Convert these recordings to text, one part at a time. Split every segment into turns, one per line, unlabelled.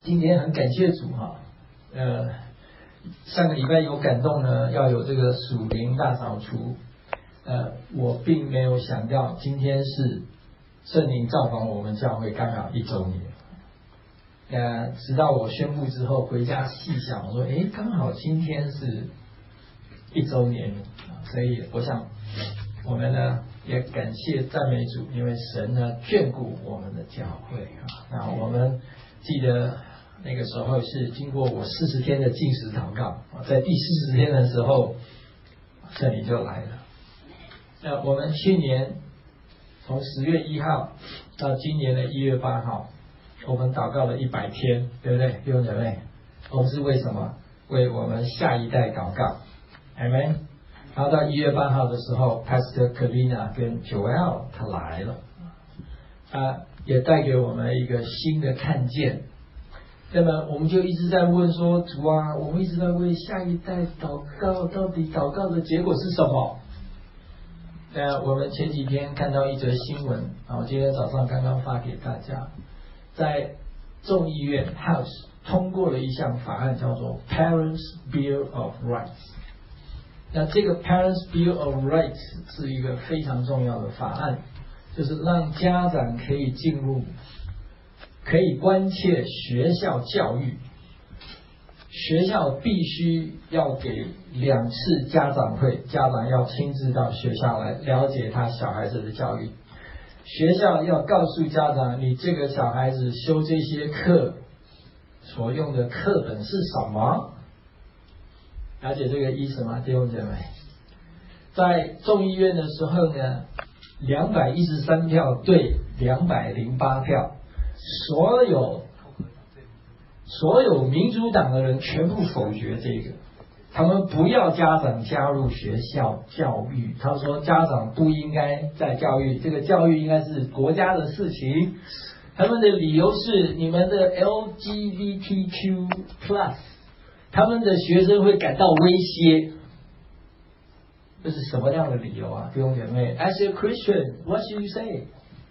今天很感谢主哈，上个礼拜有感动呢，要有这个属灵大扫除，我并没有想到今天是圣灵造访我们教会刚好1周年，直到我宣布之后回家细想，我说刚好今天是1周年，所以我想我们呢也感谢赞美主，因为神呢眷顾我们的教会啊。那我们记得那个时候是经过我40天的禁食祷告，在第40天的时候，圣灵就来了。那我们去年从10月1号到今年的1月8号，我们祷告了100天，对不对？弟兄姐妹，我们是为什么？为我们下一代祷告，阿们。然后到1月8号的时候 ，Pastor Kalina 跟 Joel 他来了，也带给我们一个新的看见。那么我们就一直在问说，主啊，我们一直在为下一代祷告，到底祷告的结果是什么？我们前几天看到一则新闻，我今天早上刚刚发给大家，在众议院 House 通过了一项法案，叫做 Parents Bill of Rights。那这个 Parents Bill of Rights 是一个非常重要的法案，就是让家长可以进入，可以关切学校教育，学校必须要给2次家长会，家长要亲自到学校来了解他小孩子的教育，学校要告诉家长，你这个小孩子修这些课所用的课本是什么，了解这个意思吗？弟兄姐妹，在众议院的时候呢，213票对208票，所有民主党的人全部否决这个，他们不要家长加入学校教育，他说家长不应该在教育，这个教育应该是国家的事情。他们的理由是，你们的 LGBTQ+， 他们的学生会感到威胁。这是什么样的理由啊，弟兄姐妹 ？As a Christian, what should you say？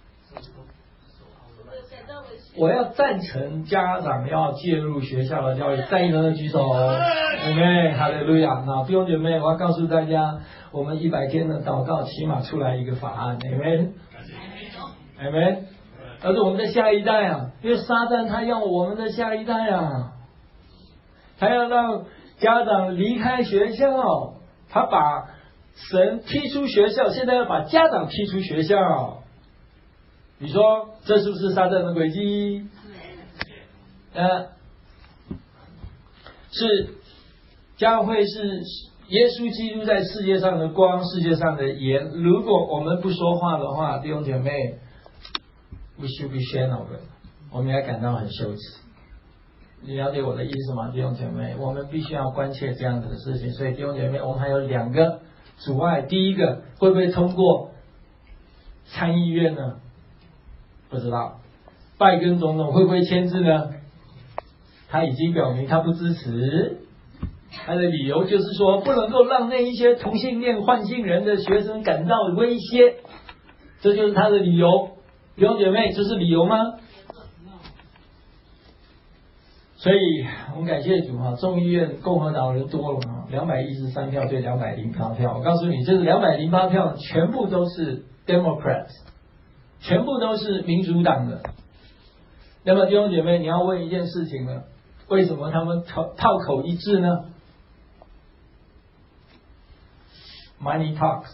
我要赞成家长要介入学校的教育，赞成的举手。Amen， 哈利路亚。那弟兄姐妹，我要告诉大家，我们100天的祷告起码出来一个法案。Amen， 而是我们的下一代啊，因为撒旦他要我们的下一代啊，他要让家长离开学校，他把神踢出学校，现在要把家长踢出学校。你说这是不是撒旦的诡计？是教会是耶稣基督在世界上的光，世界上的盐。如果我们不说话的话，弟兄姐妹 ，we should be ashamed of it， 我们要感到很羞耻。你了解我的意思吗，弟兄姐妹？我们必须要关切这样子的事情。所以弟兄姐妹，我们还有2个阻碍。第一个，会不会通过参议院呢？不知道。拜登总统会不会签字呢？他已经表明他不支持，他的理由就是说不能够让那一些同性恋换性人的学生感到威胁，这就是他的理由。弟兄姐妹，这是理由吗？所以我们感谢主哈，众议院共和党人多了，213票对208票。我告诉你，这208票全部都是 Democrats， 全部都是民主党的。那么弟兄姐妹，你要问一件事情了，为什么他们套口一致呢？ Money talks，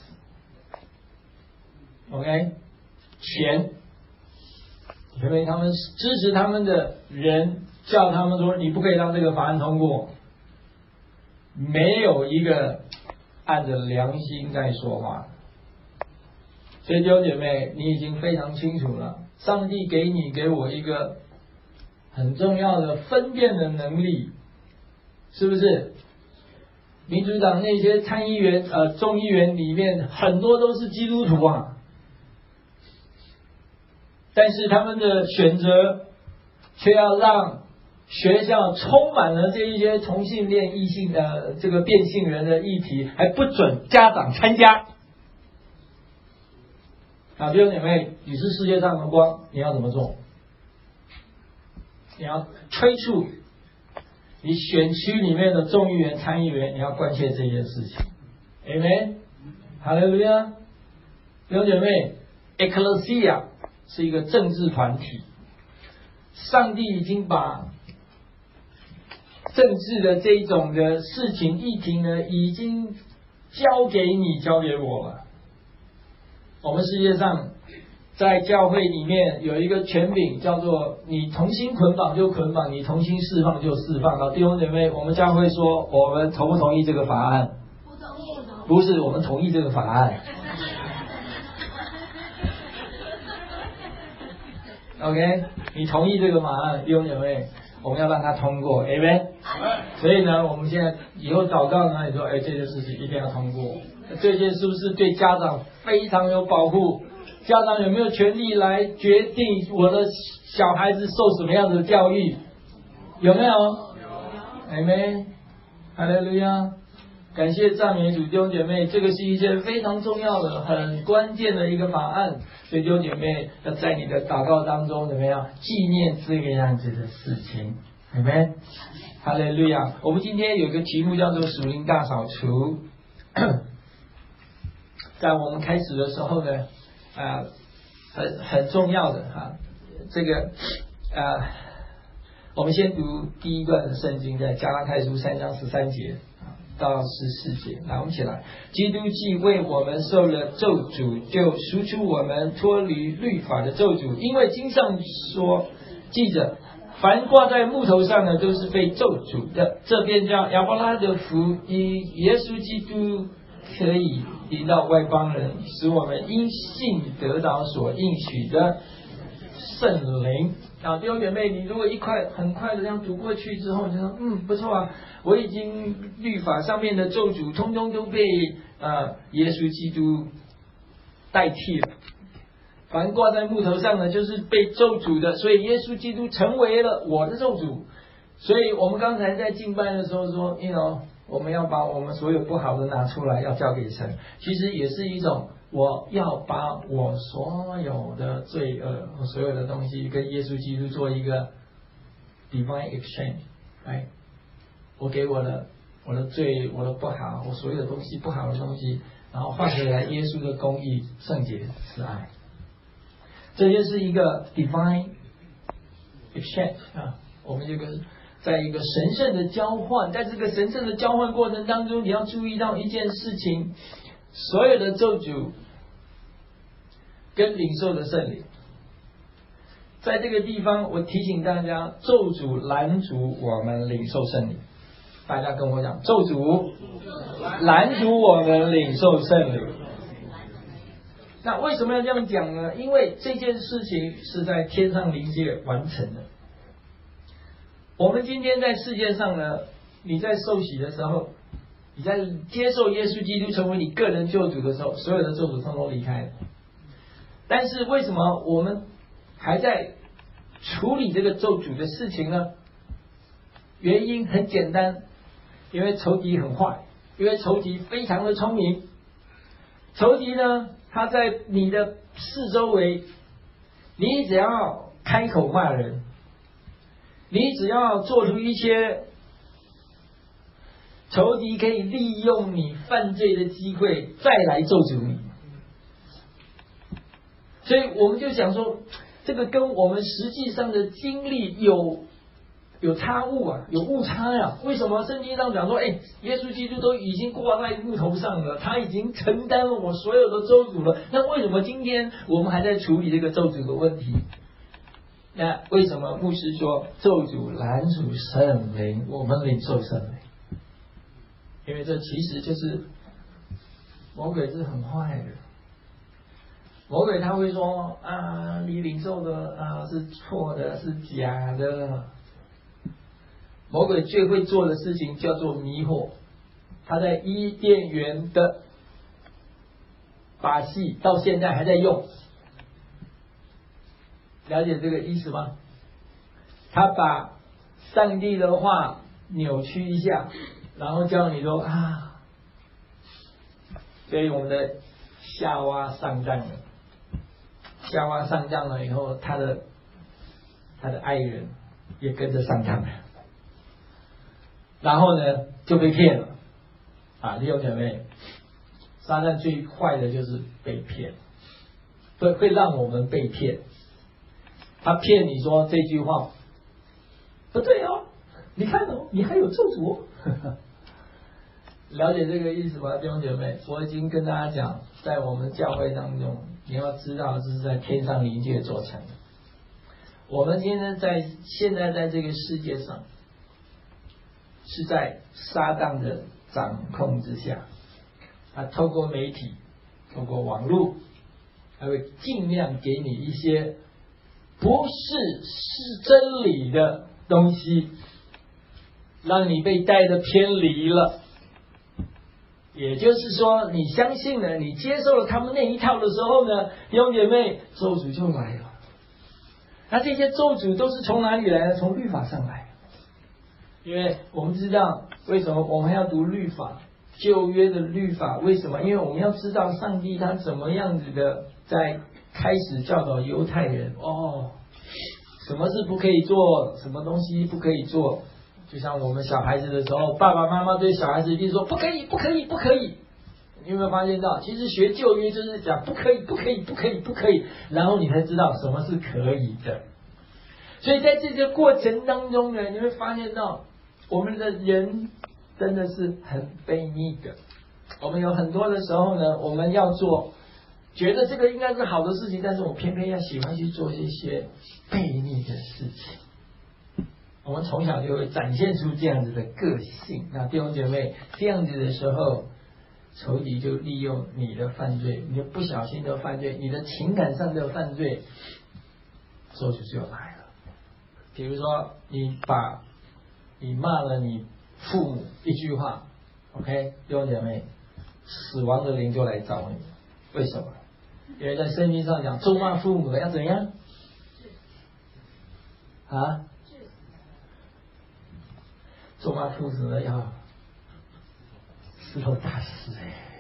OK， 钱，因为他们支持他们的人叫他们说你不可以让这个法案通过，没有一个按着良心在说话。所以弟兄姐妹，你已经非常清楚了，上帝给我一个很重要的分辨的能力，是不是？民主党那些参议员众议员里面很多都是基督徒啊，但是他们的选择却要让学校充满了这一些同性恋异性的这个变性人的议题，还不准家长参加。弟兄姐妹，你是世界上的光，你要怎么做？ 你要催促你选区里面的众议员、参议员，你要关切这件事情。Amen， 哈利路亚。弟兄姐妹 ，Ecclesia 是一个政治团体，上帝已经把政治的这一种的事情议题呢，已经交给你，交给我了。我们世界上在教会里面有一个权柄，叫做你同心捆绑就捆绑，你同心释放就释放。好，弟兄姐妹，我们教会说，我们同不同意这个法案？
不同意。
不是，我们同意这个法案。OK， 你同意这个法案，弟兄姐妹，我们要让它通过 ，Amen。所以呢，我们现在以后祷告呢，你说，这件事情一定要通过。这件是不是对家长非常有保护？家长有没有权利来决定我的小孩子受什么样的教育？有没有？有。Amen。哈利路亚。感谢赞美主，弟兄姐妹，这个是一件非常重要的、很关键的一个法案。所以弟兄姐妹要在你的祷告当中怎么样纪念这个样子的事情。Amen。哈利路亚。我们今天有一个题目叫做属灵大扫除。在我们开始的时候呢，很重要的这个我们先读第一段的圣经，在加拉太书3章13节到14节。来，我们一起来。基督既为我们受了咒诅，就赎出我们脱离律法的咒诅，因为经上说，记着，凡挂在木头上的都是被咒诅的。这便叫亚伯拉的福音，耶稣基督可以临到外邦人，使我们因信得到所应许的圣灵。弟兄姐妹，你如果很快的这样读过去之后，你就说不错啊，我已经律法上面的咒诅通通都被耶稣基督代替了。凡挂在木头上的就是被咒诅的，所以耶稣基督成为了我的咒诅。所以我们刚才在敬拜的时候说我们要把我们所有不好的拿出来，要交给神，其实也是一种我要把我所有的罪恶和所有的东西跟耶稣基督做一个 divine exchange， 我给我的罪，我的不好，我所有的东西不好的东西，然后换回来耶稣的公义、圣洁、慈爱，这就是一个 divine exchange 我们这个在一个神圣的交换。在这个神圣的交换过程当中，你要注意到一件事情，所有的咒诅跟领受的圣灵，在这个地方我提醒大家，咒诅拦阻我们领受圣灵。大家跟我讲，咒诅拦阻我们领受圣灵。那为什么要这样讲呢？因为这件事情是在天上灵界完成的。我们今天在世界上呢，你在受洗的时候，你在接受耶稣基督成为你个人救主的时候，所有的咒诅通通离开了。但是为什么我们还在处理这个咒诅的事情呢？原因很简单，因为仇敌很坏，因为仇敌非常的聪明。仇敌呢，他在你的四周围，你只要开口骂人，你只要做出一些仇敌可以利用你犯罪的机会再来咒诅你。所以我们就想说，这个跟我们实际上的经历有差误啊，有误差呀。为什么圣经上讲说，耶稣基督都已经挂在木头上了，他已经承担了我所有的咒诅了，那为什么今天我们还在处理这个咒诅的问题？那为什么牧师说咒诅拦阻圣灵，我们领受圣灵？因为这其实就是魔鬼是很坏的。魔鬼他会说你领受的是错的，是假的。魔鬼最会做的事情叫做迷惑，他在伊甸园的把戏到现在还在用，了解这个意思吗？他把上帝的话扭曲一下，然后叫你说所以我们的夏娃上当了。夏娃上当了以后，他的爱人也跟着上当了，然后呢就被骗了啊！弟兄姐妹，撒旦最坏的就是被骗，会让我们被骗。他骗你说这句话不对哦，你看哦，你还有咒诅哦。了解这个意思吗，弟兄姐妹？我已经跟大家讲，在我们教会当中，你要知道这是在天上灵界做成的。我们今天现在在这个世界上，是在撒旦的掌控之下。他透过媒体，透过网络，他会尽量给你一些不是真理的东西，让你被带得偏离了。也就是说，你相信了，你接受了他们那一套的时候呢，弟兄姐妹，咒诅就来了。那这些咒诅都是从哪里来的？从律法上来。因为我们知道为什么我们要读律法，旧约的律法，为什么？因为我们要知道上帝他怎么样子的在开始教导犹太人什么是不可以做，什么东西不可以做。就像我们小孩子的时候，爸爸妈妈对小孩子一定说不可以，不可以，不可以。你有没有发现到，其实学旧约就是讲不可以，不可以，不可以，不可以，然后你才知道什么是可以的。所以在这个过程当中呢，你会发现到我们的人真的是很悖逆的。我们有很多的时候呢，我们要做觉得这个应该是好的事情，但是我偏偏要喜欢去做这些悖逆的事情。我们从小就会展现出这样子的个性。那弟兄姐妹，这样子的时候，仇敌就利用你的犯罪，你的不小心的犯罪，你的情感上的犯罪，咒诅就来了。比如说你骂了你父母一句话 ，OK， 弟兄姐妹，死亡的灵就来找你。为什么？因为在圣经上讲，咒骂父母的要怎样啊？咒骂父子的要石头打死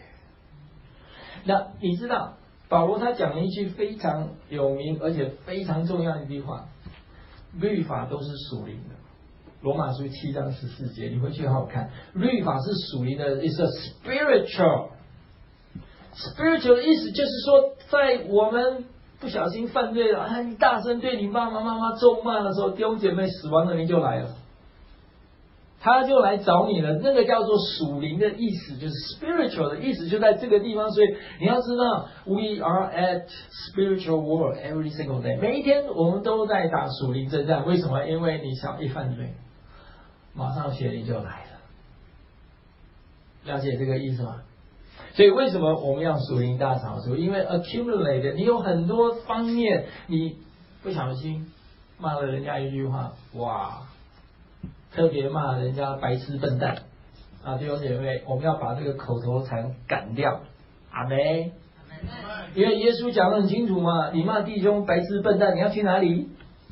那你知道保罗他讲了一句非常有名而且非常重要的一句话，律法都是属灵的。罗马书7章14节，你回去好好看，律法是属灵的， is a spiritual 的意思就是说，在我们不小心犯罪了，你大声对你爸爸妈妈咒骂的时候，弟兄姐妹，死亡的灵就来了，他就来找你了。那个叫做属灵的意思，就是 spiritual 的意思，就在这个地方。所以你要知道 ，we are at spiritual war every single day。每一天我们都在打属灵征战。为什么？因为你小一犯罪，马上邪灵就来了。了解这个意思吗？所以为什么我们要属灵大扫除？因为 accumulate， 你有很多方面，你不小心骂了人家一句话，哇！特别骂人家白痴笨蛋啊！弟兄姐妹，我们要把这个口头禅赶掉。阿们。因为耶稣讲得很清楚嘛，你骂弟兄白痴笨蛋，你要去哪里？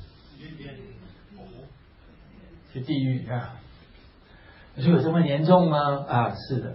去地狱啊！你说有这么严重吗？啊，是的，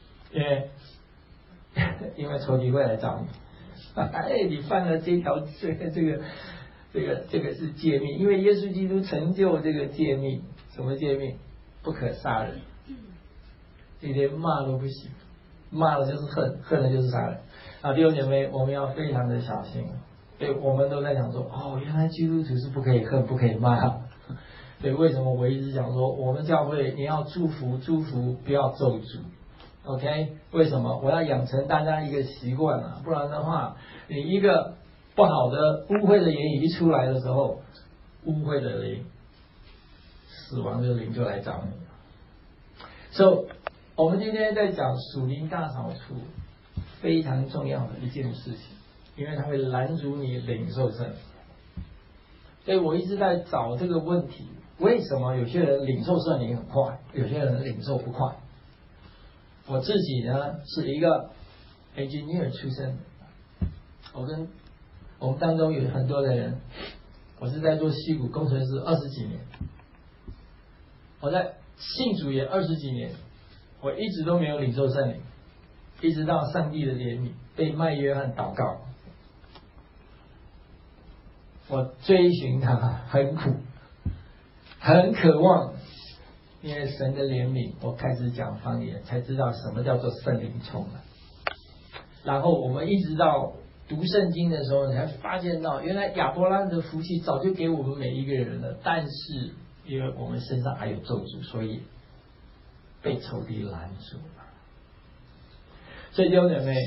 因为仇敌会来找你。你犯了这条这个是诫命，因为耶稣基督成就这个诫命。什么诫命？不可杀人。你连骂都不行，骂了就是恨，恨了就是杀人。弟兄姐妹，我们要非常的小心。对，我们都在讲说，原来基督徒是不可以恨，不可以骂。对，为什么我一直讲说，我们教会你要祝福，不要咒诅。OK， 为什么？我要养成大家一个习惯啊，不然的话，你一个不好的污秽的言语一出来的时候，污秽的灵。死亡的灵就来找你。So， 我们今天在讲属灵大扫除，非常重要的一件事情，因为它会拦阻你领受圣灵。所以我一直在找这个问题，为什么有些人领受圣灵很快，有些人领受不快？我自己呢是一个 engineer 出身的，我们当中有很多的人，我是在做矽谷工程师20几年。我在信主也20几年，我一直都没有领受圣灵，一直到上帝的怜悯，被卖约翰祷告，我追寻他很苦， 很渴望，因为神的怜悯，我开始讲方言，才知道什么叫做圣灵充满。然后我们一直到读圣经的时候，才发现到原来亚伯拉罕的福气早就给我们每一个人了，但是因为我们身上还有咒诅，所以被仇敌拦住了。所以弟兄姐妹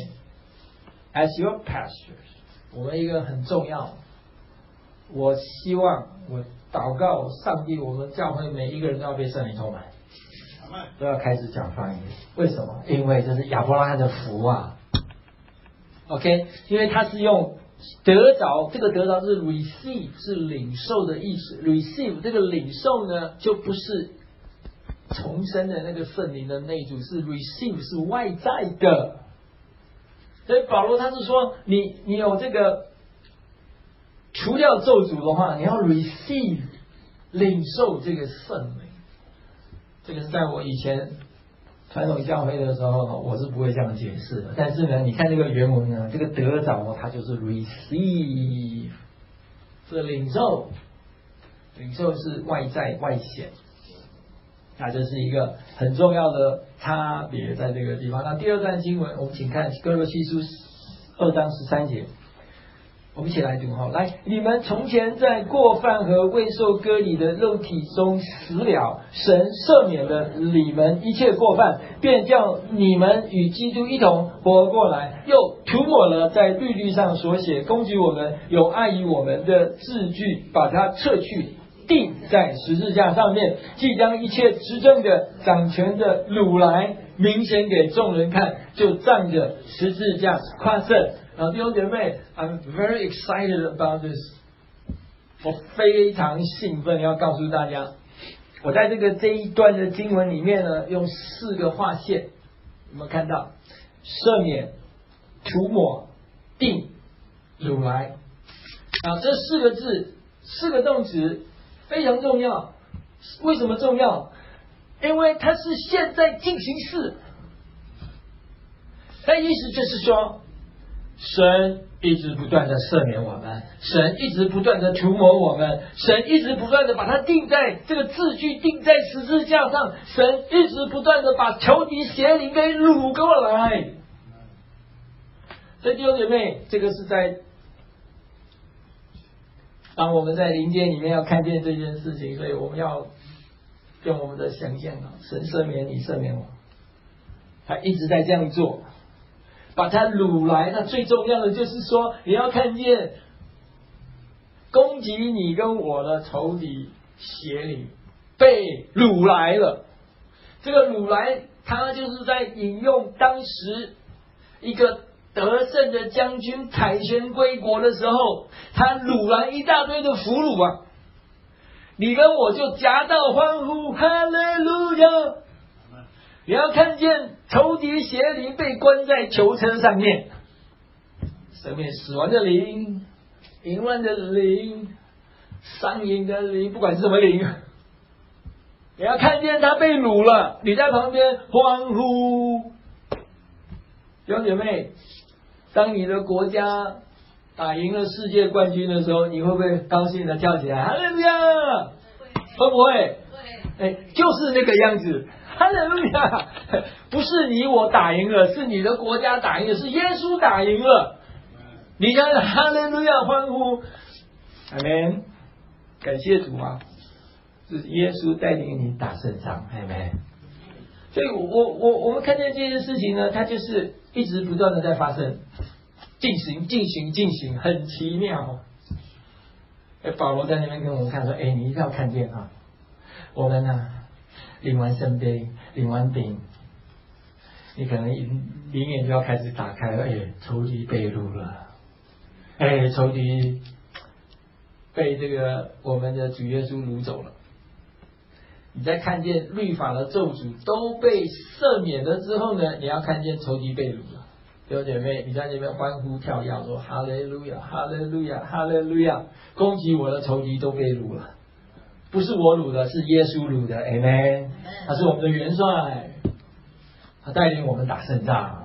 ，as your pastors， 我们一个很重要，我希望我祷告上帝，我们教会每一个人都要被圣灵充满，都要开始讲方言。为什么？因为这是亚伯拉罕的福啊。OK， 因为他是用得着，这个得着是 receive， 是领受的意思。receive 这个领受呢，就不是重生的那个圣灵的内住，是 receive 是外在的。所以保罗他是说，你有这个除掉咒诅的话，你要 receive 领受这个圣灵。这个是在我以前传统教会的时候，我是不会这样解释的。但是呢，你看这个原文呢，这个得着它就是 receive， 是领受，领受是外在外显，那这是一个很重要的差别在这个地方。那第二段经文，我们请看哥罗西书2章13节。我们一起来读哈，来，你们从前在过犯和未受割礼的肉体中死了，神赦免了你们一切过犯，便叫你们与基督一同活过来，又涂抹了在律例上所写攻击我们、有碍于我们的字句，把它撤去，钉在十字架上面，即将一切执政的、掌权的掳来，明显给众人看，就仗着十字架夸胜。弟兄姐妹 ，I'm very excited about this。我非常兴奋，要告诉大家，我在这一段的经文里面呢，用4个划线，有没有看到？赦免、涂抹、定、掳来。这4个字，4个动词非常重要。为什么重要？因为它是现在进行式。它意思就是说，神一直不断的赦免我们，神一直不断的涂抹我们，神一直不断的把它钉在这个字句钉在十字架上，神一直不断的把仇敌邪灵给掳过来。所以弟兄姐妹，这个是在当我们在灵界里面要看见这件事情，所以我们要用我们的想象啊，神赦免你，赦免我，他一直在这样做。把它掳来，那最重要的就是说，你要看见攻击你跟我的仇敌邪灵被掳来了。这个掳来，他就是在引用当时一个得胜的将军凯旋归国的时候，他掳来一大堆的俘虏啊，你跟我就夹道欢呼，哈利路亚！你要看见仇敌邪灵被关在囚车上面，上面死亡的灵、淫乱的灵、上瘾的灵，不管是什么灵，你要看见他被掳了，你在旁边欢呼。弟兄姐妹，当你的国家打赢了世界冠军的时候，你会不会高兴的跳起来？哈利路亚！会不会？就是那个样子。哈利路亚！不是你我打赢了，是你的国家打赢了，是耶稣打赢了。你看哈利路亚欢呼，阿们，感谢主啊！是耶稣带领你打胜仗，阿们。所以我们看见这件事情呢，它就是一直不断的在发生，进行，很奇妙。保罗在那边跟我们看说，你一定要看见啊，我们啊。领完圣杯，领完饼，你可能灵眼就要开始打开了。仇敌被掳了，仇敌被这个我们的主耶稣掳走了。你在看见律法的咒诅都被赦免了之后呢，你要看见仇敌被掳了。弟兄姐妹，你在那边欢呼跳跃说哈利路亚，哈利路亚，哈利路亚！攻击我的仇敌都被掳了。不是我掳的，是耶稣掳的 ，Amen。他是我们的元帅，他带领我们打胜仗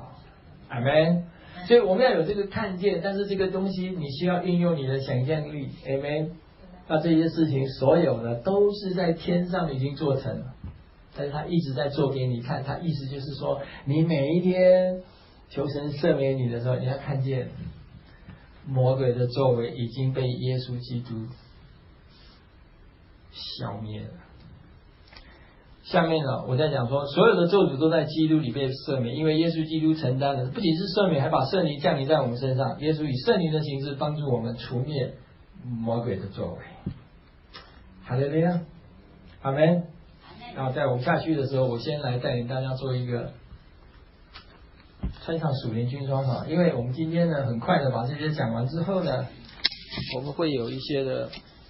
，Amen。所以我们要有这个看见，但是这个东西你需要运用你的想象力 ，Amen。 那这些事情所有的都是在天上已经做成了，但是他一直在做给你看。他意思就是说，你每一天求神赦免你的时候，你要看见魔鬼的作为已经被耶稣基督消灭了。下面呢，我在讲说，所有的咒诅都在基督里被赦免，因为耶稣基督承担了，不仅是赦免，还把圣灵降临在我们身上。耶稣以圣灵的形式帮助我们除灭魔鬼的作为。哈利路亚，阿门。然后在我们下去的时候，我先来带领大家做一个穿上属灵军装哈，因为我们今天呢很快的把这些讲完之后呢，我们会有一些的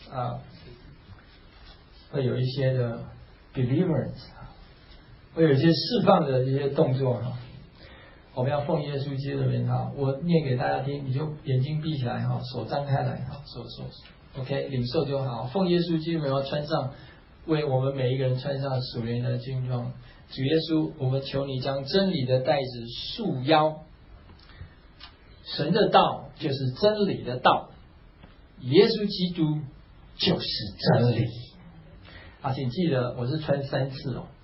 deliverance， 会有一些释放的一些动作哈。我们要奉耶稣基督的名哈，我念给大家听，你就眼睛闭起来哈，手张开来哈，手 OK 领受就好。奉耶稣基督的名要穿上，为我们每一个人穿上属灵的军装。主耶稣，我们求你将真理的带子束腰。神的道就是真理的道，耶稣基督就是真理。请记得我是穿3次哦。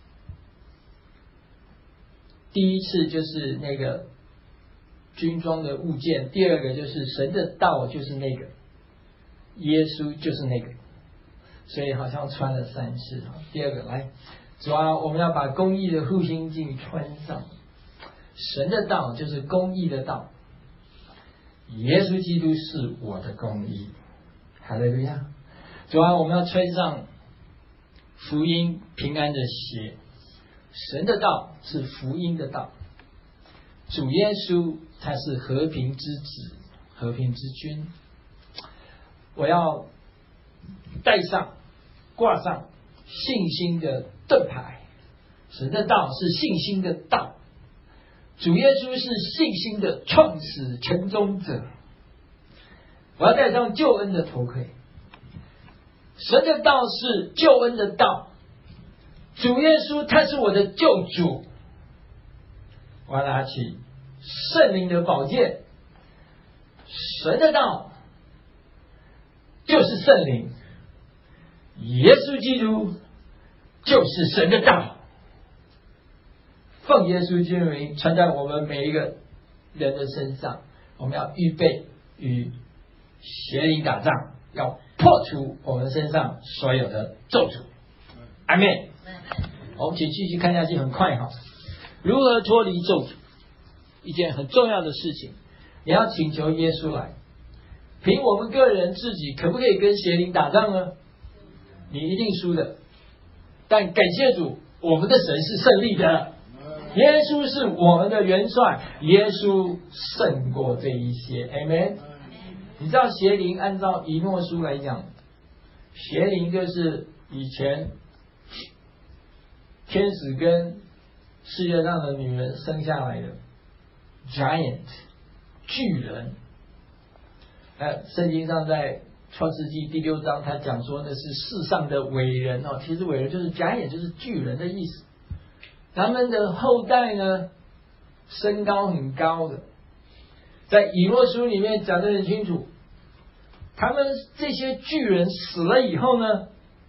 第一次就是那个军装的物件，第二个就是神的道就是那个，耶稣就是那个，所以好像穿了3次。第二个来，主啊，我们要把公义的护心镜穿上。神的道就是公义的道，耶稣基督是我的公义。哈利路亚。主啊，我们要穿上福音平安的鞋。神的道是福音的道，主耶稣他是和平之子，和平之君。我要带上挂上信心的盾牌。神的道是信心的道，主耶稣是信心的创始全终者。我要戴上救恩的头盔。神的道是救恩的道，主耶稣他是我的救主。我要拿起圣灵的宝剑。神的道就是圣灵，耶稣基督就是神的道。奉耶稣基督的名穿在我们每一个人的身上。我们要预备与邪灵打仗，要破除我们身上所有的咒诅。阿们。我们请继续看下去，很快哈。如何脱离咒诅？一件很重要的事情，你要请求耶稣来。凭我们个人自己可不可以跟邪灵打仗呢？你一定输的。但感谢主，我们的神是胜利的。耶稣是我们的元帅，耶稣胜过这一些。Amen。你知道邪灵按照以诺书来讲，邪灵就是以前天使跟世界上的女人生下来的 giant 巨人。圣经上在创世纪第6章，他讲说那是世上的伟人哦，其实伟人就是 giant 就是巨人的意思。他们的后代呢，身高很高的，在以诺书里面讲得很清楚。他们这些巨人死了以后呢，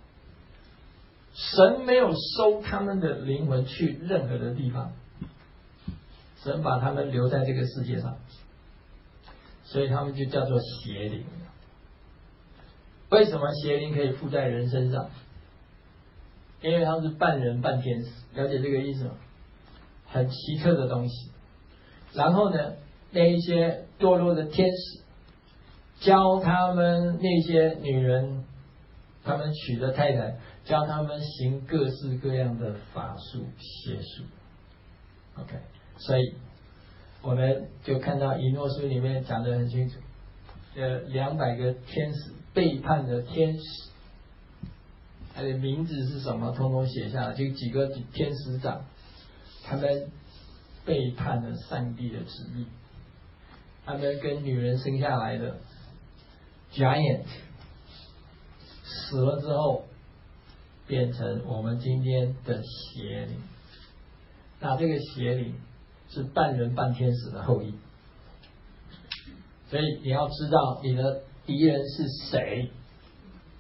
神没有收他们的灵魂去任何的地方，神把他们留在这个世界上，所以他们就叫做邪灵。为什么邪灵可以附在人身上？因为他们是半人半天使，了解这个意思吗？很奇特的东西。然后呢，那一些堕落的天使教他们那些女人，他们娶的太太，教他们行各式各样的法术邪术。OK， 所以我们就看到以诺书里面讲得很清楚，200个天使背叛的天使，他的名字是什么，通通写下来，就几个天使长，他们背叛了上帝的旨意，他们跟女人生下来的 giant 死了之后，变成我们今天的邪灵。那这个邪灵是半人半天使的后裔，所以你要知道你的敌人是谁。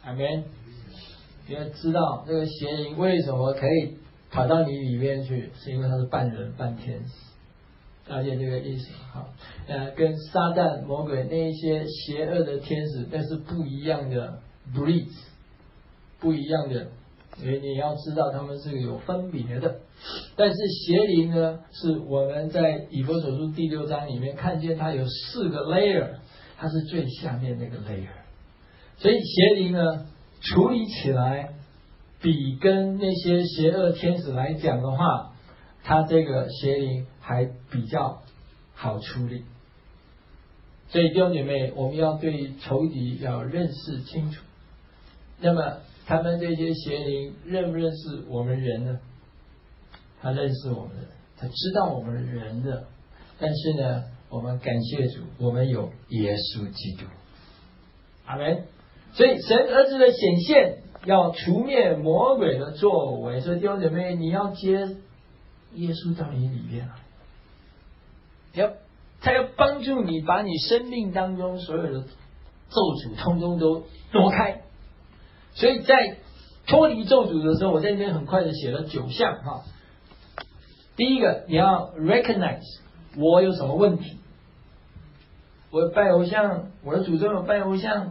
阿们。你要知道这个邪灵为什么可以跑到你里面去，是因为他是半人半天使，了解这个意思？好，跟撒旦魔鬼那一些邪恶的天使那是不一样的 breeds， 不一样的，所以你要知道他们是有分别的。但是邪灵呢，是我们在以弗所书第6章里面看见它有4个 layer， 它是最下面那个 layer， 所以邪灵呢处理起来比跟那些邪恶天使来讲的话，它这个邪灵还比较好处理。所以弟兄姐妹，我们要对仇敌要认识清楚。那么他们这些邪灵认不认识我们人呢？他认识我们的，他知道我们人的。但是呢，我们感谢主，我们有耶稣基督。阿们。所以神儿子的显现要除灭魔鬼的作为，所以弟兄姐妹，你要接耶稣到你里面来，他要帮助你把你生命当中所有的咒诅通通都挪开。所以在脱离咒诅的时候，我在那边很快的写了9项哈。第一个，你要 recognize 我有什么问题，我拜偶像，我的祖宗有拜偶像，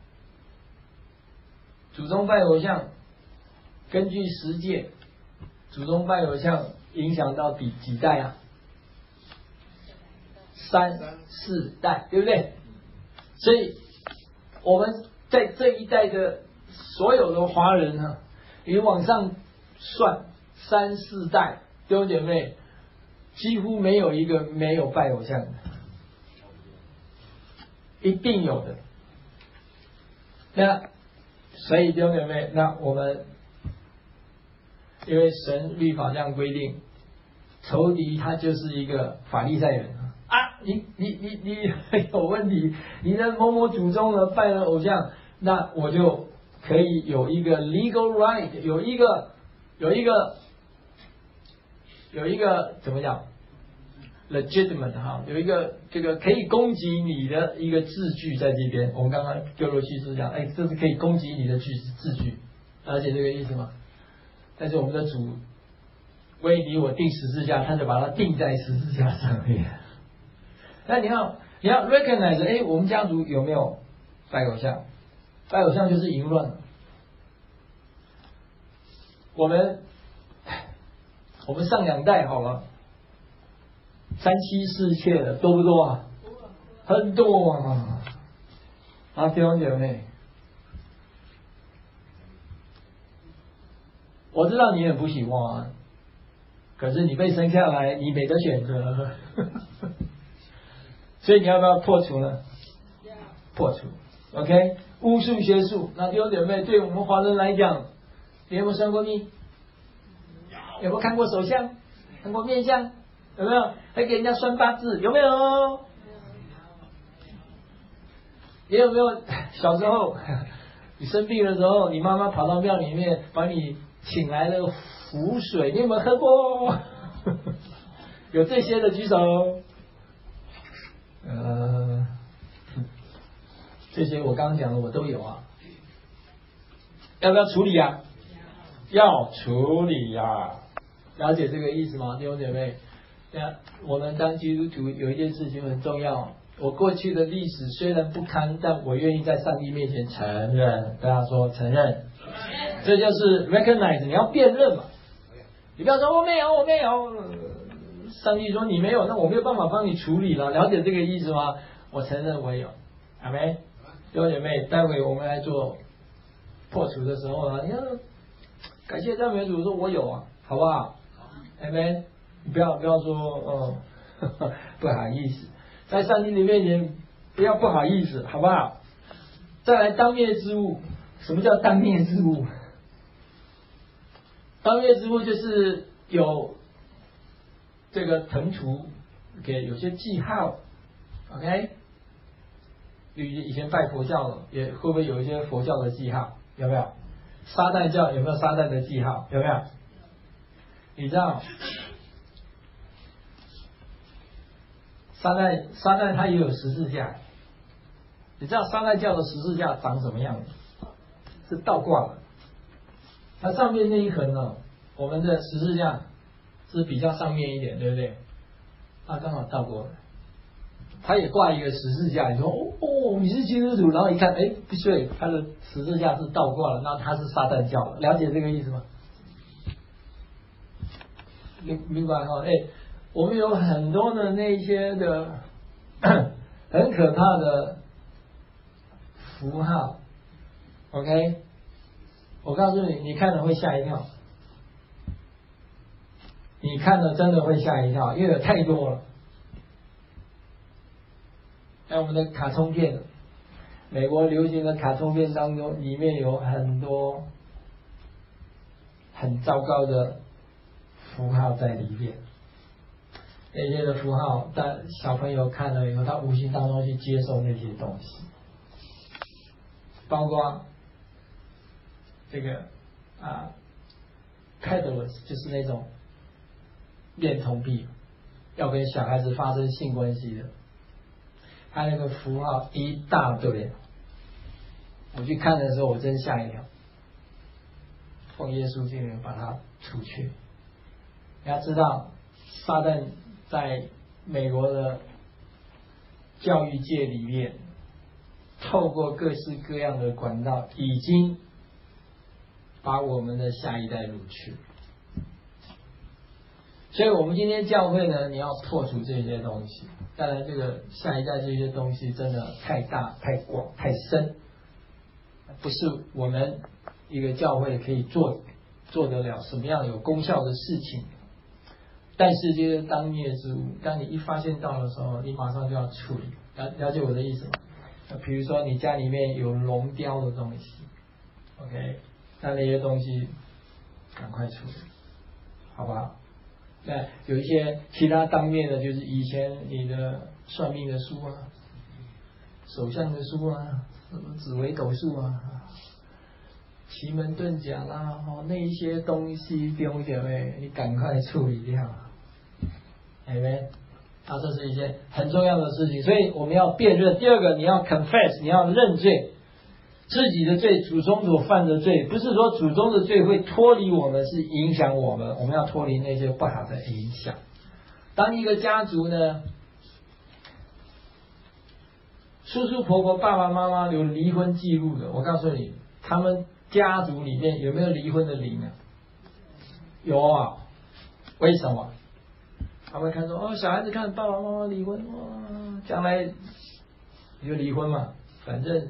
祖宗拜偶像，根据实践，祖宗拜偶像影响到几代啊？3、4代，对不对？所以我们在这一代的所有的华人呢，你往上算3、4代，弟兄姐妹，几乎没有一个没有拜偶像的，一定有的。那所以弟兄姐妹，那我们因为神律法这样规定，仇敌他就是一个法利赛人啊，你有问题，你的某某祖宗呢拜了偶像，那我就可以有一个 legal right， 有一个怎么讲 legitimate 哈，有一个这个可以攻击你的一个字句在这边。我们刚刚丢罗西是讲，这是可以攻击你的字句，了解这个意思吗？但是我们的主为你我定十字架，他就把它钉在十字架上面。那你要 recognize， 我们家族有没有拜偶像？拜偶像就是淫乱。我们上2代好了，3妻4妾的多不多啊？很多啊！啊，弟兄姐妹，我知道你很不喜欢，可是你被生下来，你没得选择，所以你要不要破除呢？破除 ，OK？ 巫术邪术，那弟兄姐妹，对我们华人来讲，你有没有算过命？有没有看过手相？看过面相？有没有？还给人家算八字？有没有？也有没有？小时候你生病的时候，你妈妈跑到庙里面把你请来了符水，你有没有喝过？有这些的举手。这些我刚刚讲的我都有啊。要不要处理啊？要处理呀。了解这个意思吗，弟兄姐妹？那我们当基督徒有一件事情很重要，我过去的历史虽然不堪，但我愿意在上帝面前承认。大家说承认，这就是 recognize， 你要辨认嘛。你不要说我没有，上帝说你没有，那我没有办法帮你处理了。了解这个意思吗？我承认我有，阿们。弟兄姐妹，待会我们来做破除的时候呢，你要感谢赞美主说我有啊，好不好？阿们。你不要说不好意思，在上帝的面前不要不好意思，好不好？再来当灭之物，什么叫当灭之物？当灭之物就是有这个腾除，给有些记号 ，OK？ 以前拜佛教的，也会不会有一些佛教的记号？有没有？撒旦教有没有撒旦的记号？有没有？你知道？撒旦它也有十字架，你知道撒旦教的十字架长什么样子？ 是倒挂的。它上面那一横呢，我们的十字架是比较上面一点，对不对？它刚好倒过来，它也挂一个十字架。你说哦，你是基督徒，然后一看，哎，不对，它的十字架是倒挂了，那它是撒旦教的，了解这个意思吗？明白哈？哎，我们有很多的那些的很可怕的符号 ，OK？ 我告诉你，你看了会吓一跳，你看了真的会吓一跳，因为有太多了。在我们的卡通片，美国流行的卡通片当中，里面有很多很糟糕的符号在里面。那些的符号，但小朋友看了以后，他无形当中去接受那些东西，包括这个pedalers 就是那种恋童癖，要跟小孩子发生性关系的，他那个符号一大堆。我去看的时候，我真吓一跳。奉耶稣之名把它除去。你要知道，撒旦在美国的教育界里面，透过各式各样的管道，已经把我们的下一代掳去。所以我们今天教会呢，你要破除这些东西。当然，这个下一代这些东西真的太大、太广、太深，不是我们一个教会可以做得了什么样有功效的事情。但是这些当灭之物，当你一发现到的时候，你马上就要处理。了解我的意思吗？比如说你家里面有龙雕的东西 ，OK， 那些东西赶快处理，好不好？那有一些其他当面的，就是以前你的算命的书啊、手相的书啊、什么紫微斗数啊、奇门遁甲啦，那一些东西丢掉你赶快处理掉，对不对？这是一件很重要的事情，所以我们要辨认。第二个，你要 confess， 你要认罪，自己的罪，祖宗所犯的罪，不是说祖宗的罪会脱离我们，是影响我们，我们要脱离那些不好的影响。当一个家族呢，叔叔婆婆、爸爸妈妈有离婚记录的，我告诉你，他们家族里面有没有离婚的灵啊？有啊。为什么？他会看说，小孩子看爸爸妈妈离婚，将来你就离婚嘛，反正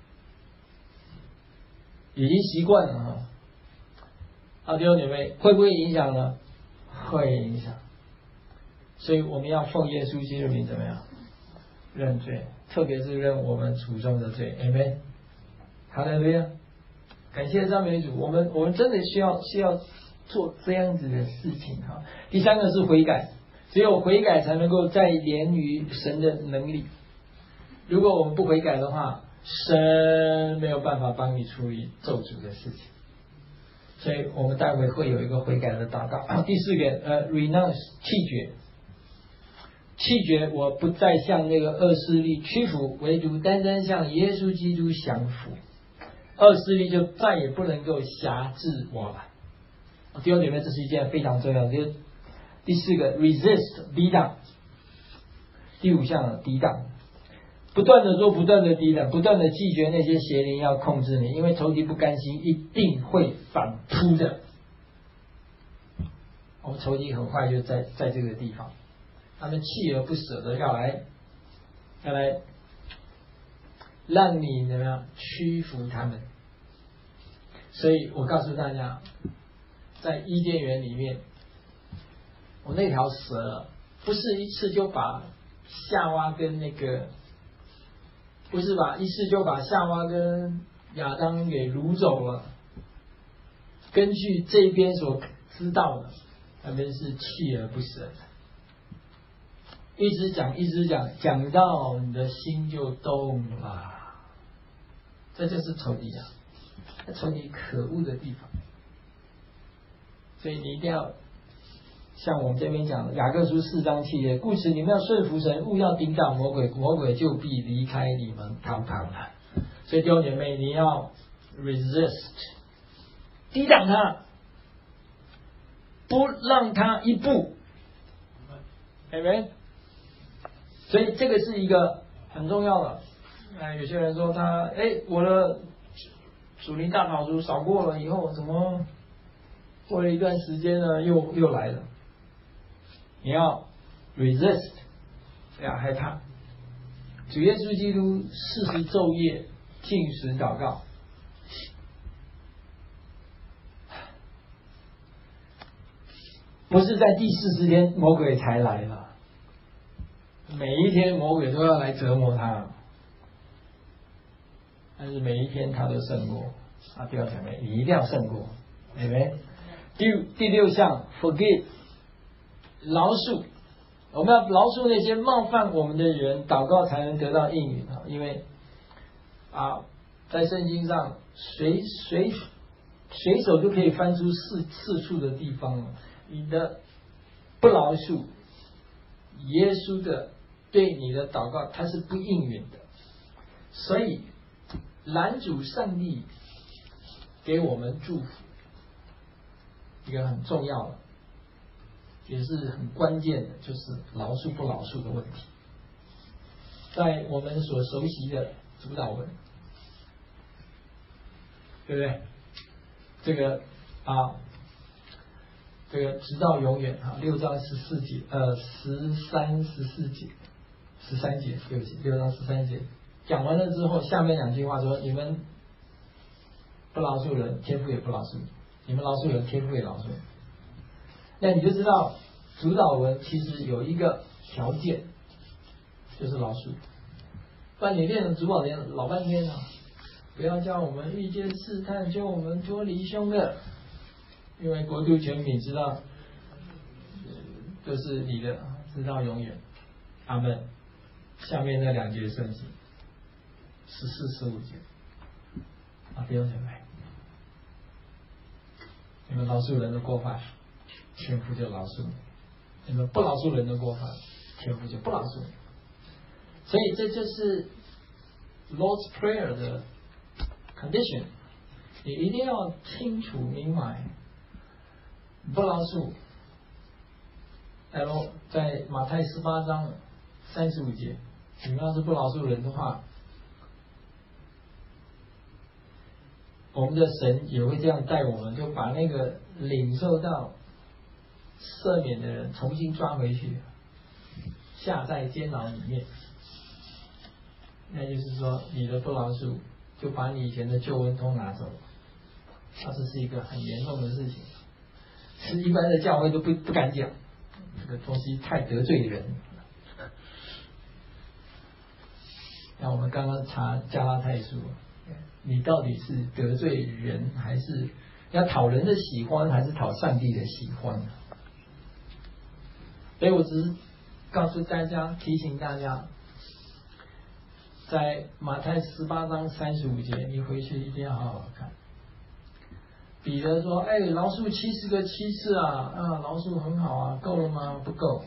已经习惯了弟兄姐妹，会不会影响呢？会影响。所以我们要奉耶稣基督名怎么样？认罪，特别是认我们祖宗的罪。Amen。哈利路亚。感谢赞美主，我们真的需要做这样子的事情哈。第三个是悔改，只有悔改才能够再连于神的能力。如果我们不悔改的话，神没有办法帮你处理咒诅的事情。所以我们待会会有一个悔改的祷告。第四个renounce 弃绝，我不再向那个恶势力屈服，唯独单单向耶稣基督降服，恶势力就再也不能够辖制我了。弟兄姐妹，这是一件非常重要的。第四个 resist 抵挡，第五项抵挡，不断的做，不断的抵挡，不断的拒绝那些邪灵要控制你，因为仇敌不甘心，一定会反扑的。我们仇敌很快就在这个地方，他们锲而不舍的要来让你怎么样屈服他们。所以我告诉大家，在伊甸园里面，我那条蛇不是一次就把夏娃跟夏娃跟亚当给掳走了。根据这边所知道的，他们是锲而不舍的，一直讲到你的心就动了。这就是仇敌仇敌可恶的地方。所以你一定要像我们这边讲的雅各书4章7节，故此你们要顺服神，勿要抵挡魔鬼，魔鬼就必离开你们逃跑了。所以弟兄姐妹，你要 resist， 抵挡它，不让它一步。Amen。所以这个是一个很重要的。有些人说我的属灵大扫除扫过了以后，怎么过了一段时间呢，又来了？你要 resist， 不要害怕。主耶稣基督40昼夜禁食祷告，不是在第40天魔鬼才来了，每一天魔鬼都要来折磨他，但是每一天他都胜过。弟兄姐妹，你一定要胜过，对不对？第6项 forgive， 饶恕。我们要饶恕那些冒犯我们的人，祷告才能得到应允。因为在圣经上随手就可以翻出四处的地方了。你的不饶恕，耶稣的对你的祷告他是不应允的。所以拦阻上帝给我们祝福，一个很重要的也是很关键的，就是饶恕不饶恕的问题。在我们所熟悉的主祷文，对不对？这个直到永远6章14节13、14节13节，对不起，6章13节讲完了之后，下面2句话说：你们不饶恕人，天父也不饶恕你；你们饶恕人，天父也饶恕你。那你就知道主祷文其实有一个条件，就是饶恕。不然你练了主祷文老半天不要叫我们遇见试探，救我们脱离凶恶，因为国度权柄知道都是你的，直到永远。阿们。下面那2节圣经14、15节弟兄姐妹，你们饶恕人的过犯，天父就饶恕你；你们不饶恕人的过犯，天父就不饶恕你。所以这就是 Lord's Prayer 的 condition， 你一定要清楚明白，不饶恕。在马太18章35节，你们要是不饶恕人的话，我们的神也会这样待我们，就把那个领受到赦免的人重新抓回去，下在监牢里面。那就是说，你的不饶恕就把你以前的救恩都拿走了，这是一个很严重的事情，是一般的教会都不敢讲，这个东西太得罪人。像我们刚刚查加拉太书，你到底是得罪人，还是要讨人的喜欢，还是讨上帝的喜欢？所以我只是告诉大家，提醒大家，在马太18章35节，你回去一定要好好看。彼得说：“饶恕70个7次饶恕很好啊，够了吗？不够。”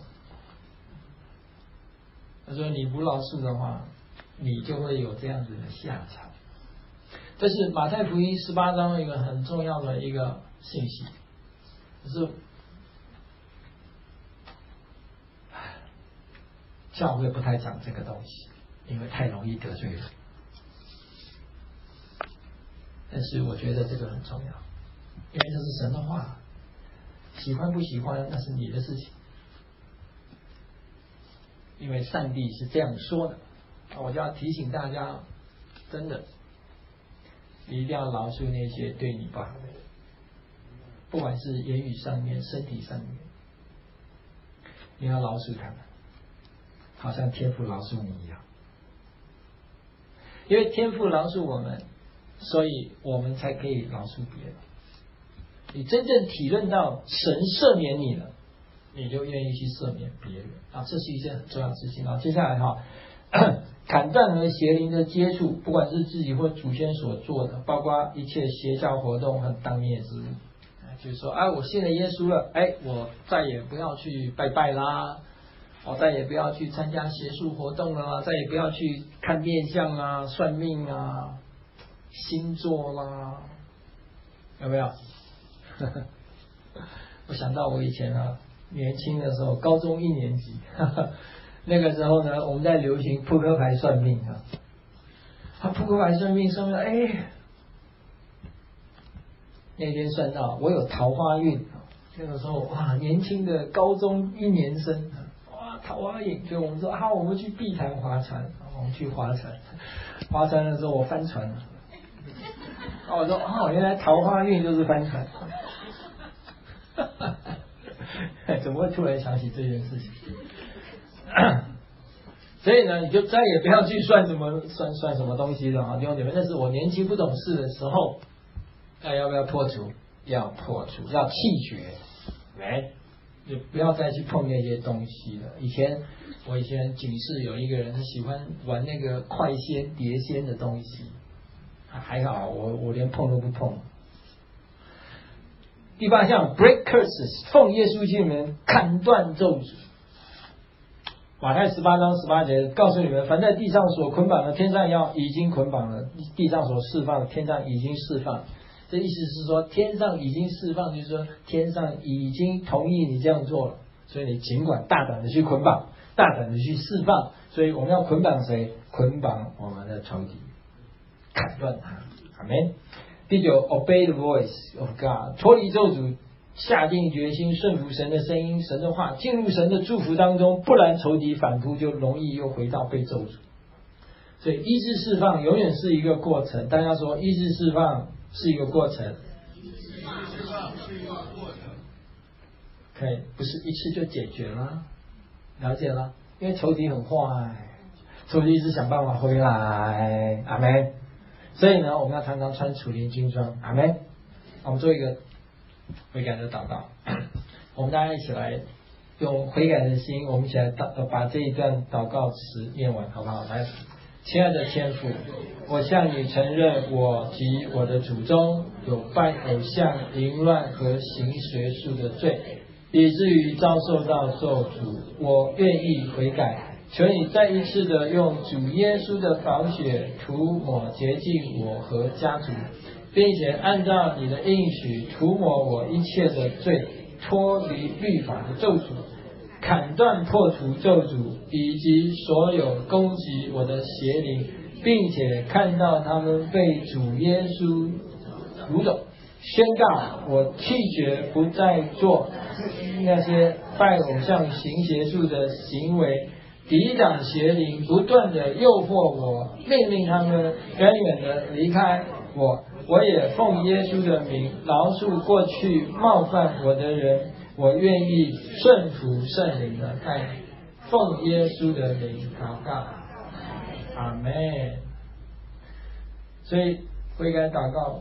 他说：“你不饶恕的话，你就会有这样子的下场。”这是马太福音18章一个很重要的一个信息，就是教会不太讲这个东西，因为太容易得罪人。但是我觉得这个很重要，因为这是神的话，喜欢不喜欢那是你的事情，因为上帝是这样说的。我就要提醒大家，真的，你一定要饶恕那些对你不好的人，不管是言语上面、身体上面，你要饶恕他们，好像天父饶恕你一样。因为天父饶恕我们，所以我们才可以饶恕别人。你真正体认到神赦免你了，你就愿意去赦免别人这是一件很重要的事情接下来砍断和邪灵的接触，不管是自己或祖先所做的，包括一切邪教活动和当灭之物。就是说我信了耶稣了，我再也不要去拜拜啦，我再也不要去参加邪术活动啦，再也不要去看面相算命星座啦，有没有？我想到我以前年轻的时候，高中1年级，那个时候呢，我们在流行扑克牌算命扑克牌算命算命，那天算到我有桃花运，那个时候年轻的高中1年生，桃花运，所以我们说我们去碧潭划船，我们去划船的时候我翻船了，我说原来桃花运就是翻船。怎么会突然想起这件事情？所以呢，你就再也不要去算什么东西了弟兄姐妹，那是我年轻不懂事的时候。要不要破除？要破除，要弃绝，就不要再去碰那些东西了。我以前警视有一个人是喜欢玩那个快仙、碟仙的东西，还好我连碰都不碰。第8项 break curses， 奉耶稣基督名砍断咒诅。马太18章18节告诉你们，凡在地上所捆绑的，天上已经捆绑了；地上所释放的，天上已经释放。这意思是说，天上已经释放，就是说天上已经同意你这样做了，所以你尽管大胆的去捆绑，大胆的去释放。所以我们要捆绑谁？捆绑我们的仇敌，砍断他。阿们。第9 obey the voice of God， 脱离咒诅，下定决心顺服神的声音，神的话，进入神的祝福当中，不然仇敌反扑，就容易又回到被咒诅。所以医治释放永远是一个过程。大家说，医治释放是一个过程，可以不是一次就解决了，了解了？因为仇敌很坏，仇敌一直想办法回来。阿们。所以呢，我们要常常穿属灵军装。阿们。我们做一个悔改的祷告，我们大家一起来用悔改的心，我们一起来把这一段祷告词念完，好不好？来，亲爱的天父，我向你承认我及我的祖宗有拜偶像、淫乱和行邪术的罪，以至于遭受到咒诅。我愿意悔改，求你再一次的用主耶稣的宝血涂抹洁净我和家族，并且按照你的应许涂抹我一切的罪，脱离律法的咒诅，砍断破除咒诅以及所有攻击我的邪灵，并且看到他们被主耶稣掳走。宣告我弃绝不再做那些拜偶像行邪术的行为，抵挡邪灵不断的诱惑我，命令他们远远的离开我。我也奉耶稣的名饶恕过去冒犯我的人，我愿意顺服圣灵的带领。奉耶稣的名祷告，阿们。所以悔改祷告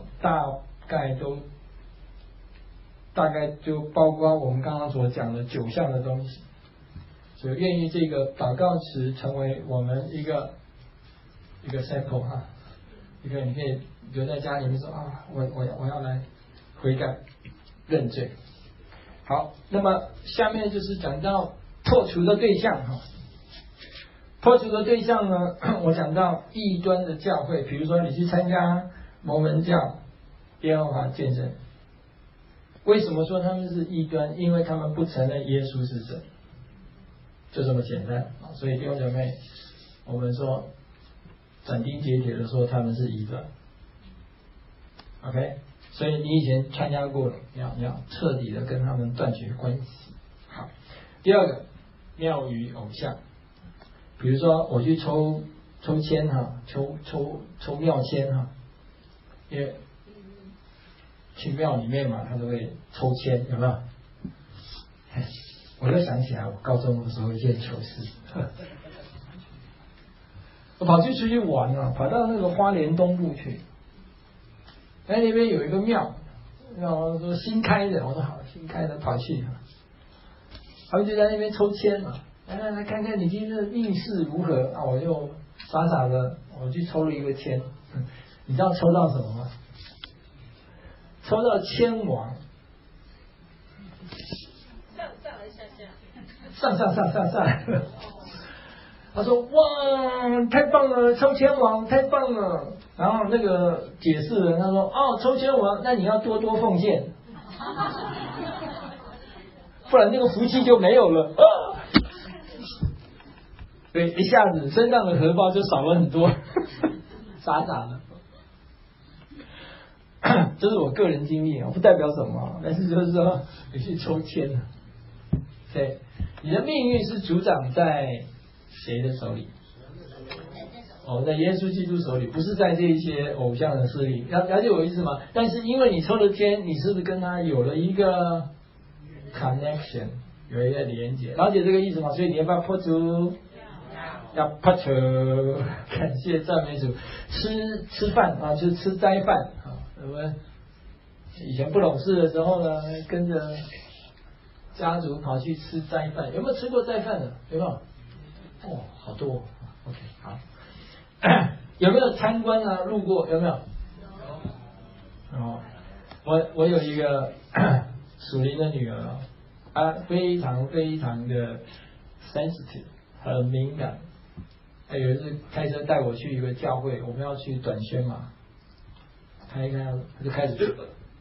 大概就包括我们刚刚所讲的9项的东西。所以愿意这个祷告词成为我们一个 sample 一个你可以留在家里面说我要来悔改认罪。好，那么下面就是讲到破除的对象破除的对象呢，我讲到异端的教会，比如说你去参加摩门教、耶和华见证，为什么说他们是异端？因为他们不承认耶稣是神，就这么简单。所以弟兄姐妹，我们说斩钉截铁的说他们是异端。OK， 所以你以前参加过了，你要彻底的跟他们断绝关系。好，第2个，庙宇偶像，比如说我去抽签抽庙签因为去庙里面嘛，他都会抽签，有没有？我就想起来我高中的时候一件糗事，我跑出去玩跑到那个花莲东部去，那边有一个庙，然后说新开的，我说好，新开的跑去，他们就在那边抽签来看看你今天的运势如何啊！我就傻傻的我去抽了一个签，你知道抽到什么吗？抽到签王，上。他说哇，太棒了，抽签王太棒了。 然后那个解释人他说哦，抽签那你要多多奉献，不然那个福气就没有了。对，一下子身上的荷包就少了很多，傻的。这是我个人经历啊，不代表什么，但是就是说你去抽签了，对，你的命运是主掌在谁的手里？在耶稣基督手里，不是在这一些偶像的势力。了解我意思吗？但是因为你抽了签，你是不是跟他有了一个 connection， 有一个连接？了解这个意思吗？所以你要不要破除？要破除，感谢赞美主。吃饭啊，就是吃斋饭啊。我们以前不懂事的时候呢，跟着家族跑去吃斋饭。有没有吃过斋饭的？有没有？哦，好多。OK， 好。有没有参观啊？路过有没有？哦，我有一个属灵的女儿，她非常非常的 sensitive， 很敏感。有一次开车带我去一个教会，我们要去短宣嘛，他一看他就开始，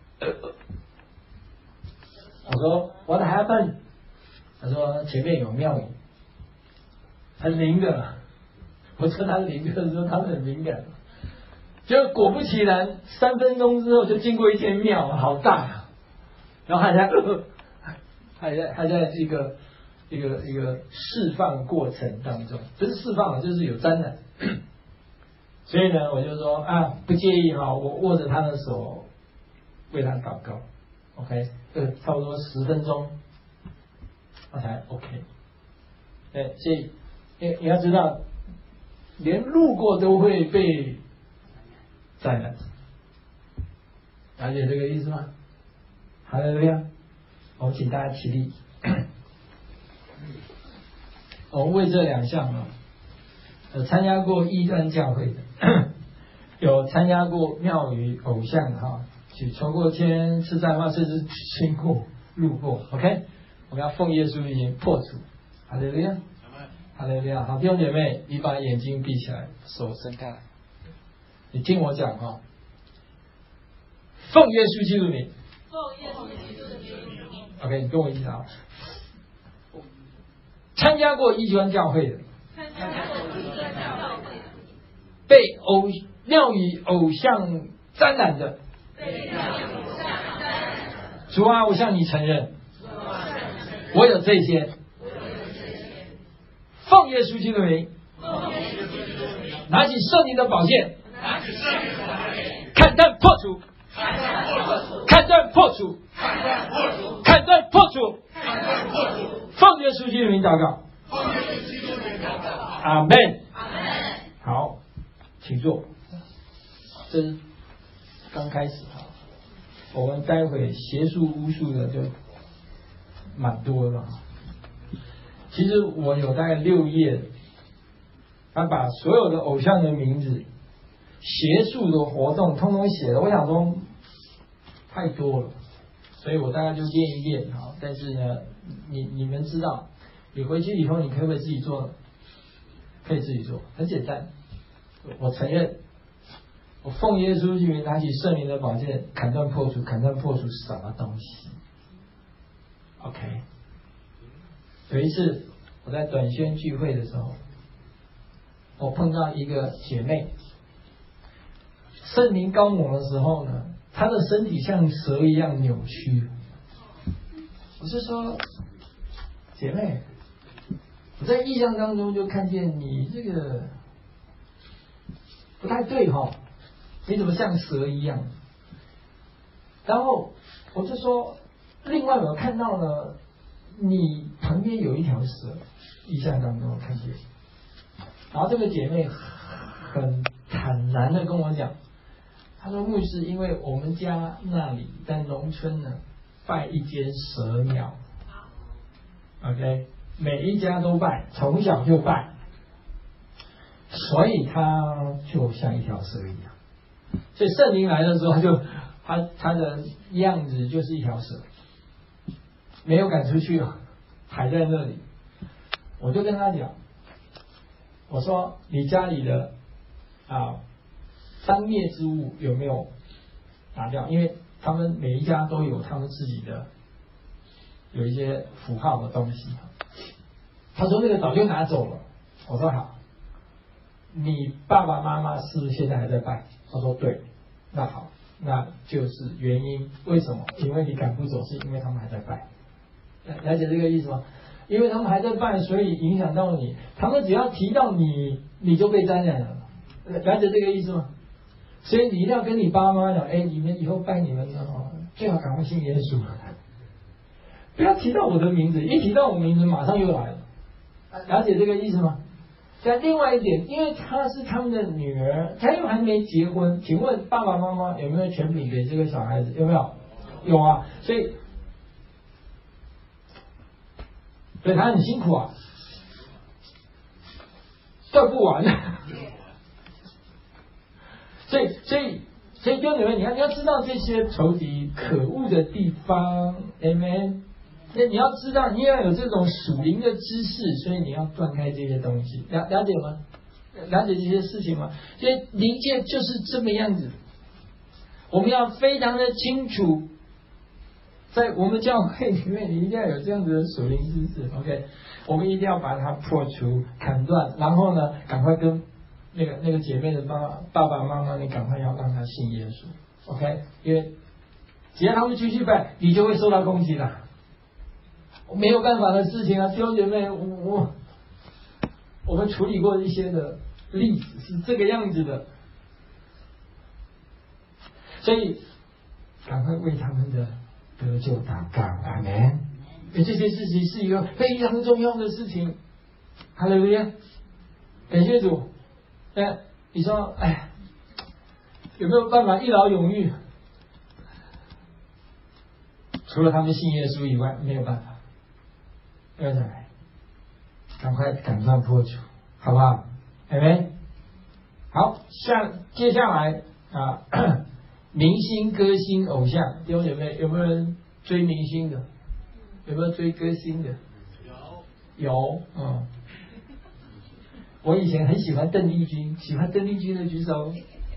我说 What happened？ 他说前面有庙宇，很灵的。我说他灵的时候，他很敏感。结果果不其然，3分钟之后就经过一间庙，好大，然后还在一个释放过程当中，不是释放，就是有沾染。所以呢，我就说不介意哈，我握着他的手为他祷告 ，OK， 差不多10分钟，那才 OK。对，所以你要知道，连路过都会被沾染，了解这个意思吗？好了，对呀，我们请大家起立。我们为这2项有参加过异端教会的，有参加过庙宇偶像去抽过签、吃斋饭，甚至经过路过 ，OK， 我们要奉耶稣的名破除，哈利路亚，哈利路亚。好，弟兄姐妹，你把眼睛闭起来，手伸开来，你听我讲奉耶稣基督的名，奉耶稣基督的名 ，OK， 你跟我一起啊。参加过异端教会的，被庙宇偶像沾染的，主啊，我向你承认，我有这些，奉耶稣基督的名，拿起圣灵的宝剑，砍断破除，砍断破除，砍断破除，奉耶稣基督的名祷告，阿门。好，请坐。这是刚开始我们待会邪术巫术的就蛮多了。其实我有大概6页，他把所有的偶像的名字、邪术的活动通通写了。我想说太多了，所以我大概就练一练。但是呢，你们知道，你回去以后你可不可以自己做？可以自己做，很简单。我承认，我奉耶稣之名拿起圣灵的宝剑，砍断破除，砍断破除什么东西 ？OK。有一次我在短宣聚会的时候，我碰到一个姐妹，圣灵高猛的时候呢，她的身体像蛇一样扭曲。我是说，姐妹，我在意象当中就看见你这个不太对你怎么像蛇一样？然后我就说，另外我看到了你旁边有一条蛇，意象当中我看见。然后这个姐妹很坦然的跟我讲，她说牧师，因为我们家那里在农村呢，拜一间蛇庙 ，OK， 每一家都拜，从小就拜，所以她就像一条蛇一样。所以圣灵来的时候就，他的样子就是一条蛇，没有赶出去还在那里。我就跟他讲，我说你家里的三灭之物有没有拿掉？因为他们每一家都有他们自己的有一些符号的东西。他说那个早就拿走了。我说好，你爸爸妈妈是不是现在还在拜？他说对。那好，那就是原因。为什么？因为你赶不走，是因为他们还在拜。了解这个意思吗？因为他们还在拜，所以影响到你。他们只要提到你，你就被沾染了。了解这个意思吗？所以你一定要跟你爸妈讲，你们以后拜你们的最好赶快信耶稣，不要提到我的名字，一提到我名字马上又来了。了解这个意思吗？但另外一点，因为她是他们的女儿，她又还没结婚，请问爸爸妈妈有没有权柄给这个小孩子？有没有？有啊，所以他很辛苦啊，断不完。所以弟兄姊妹，你要知道这些仇敌可恶的地方 ，Amen。那你要知道，你要有这种属灵的知识，所以你要断开这些东西，了解吗？了解这些事情吗？所以灵界就是这么样子，我们要非常的清楚，在我们教会里面，你一定要有这样子的属灵知识 ，OK？ 我们一定要把它破除、砍断，然后呢，赶快跟那个姐妹的爸爸妈妈，你赶快要让他信耶稣 ，OK？ 因为只要他们继续拜，你就会受到攻击的。没有办法的事情啊，弟兄姐妹，我们处理过一些的例子是这个样子的，所以赶快为他们的得救祷告，阿们。这些事情是一个非常重要的事情，哈利路亚，感谢主。你说，有没有办法一劳永逸？除了他们信耶稣以外，没有办法。赶快赶快破除，好不好？阿们。好，接下来明星、歌星、偶像，弟兄姐妹，有没有人追明星的？有没有追歌星的？有，我以前很喜欢邓丽君，喜欢邓丽君的举手。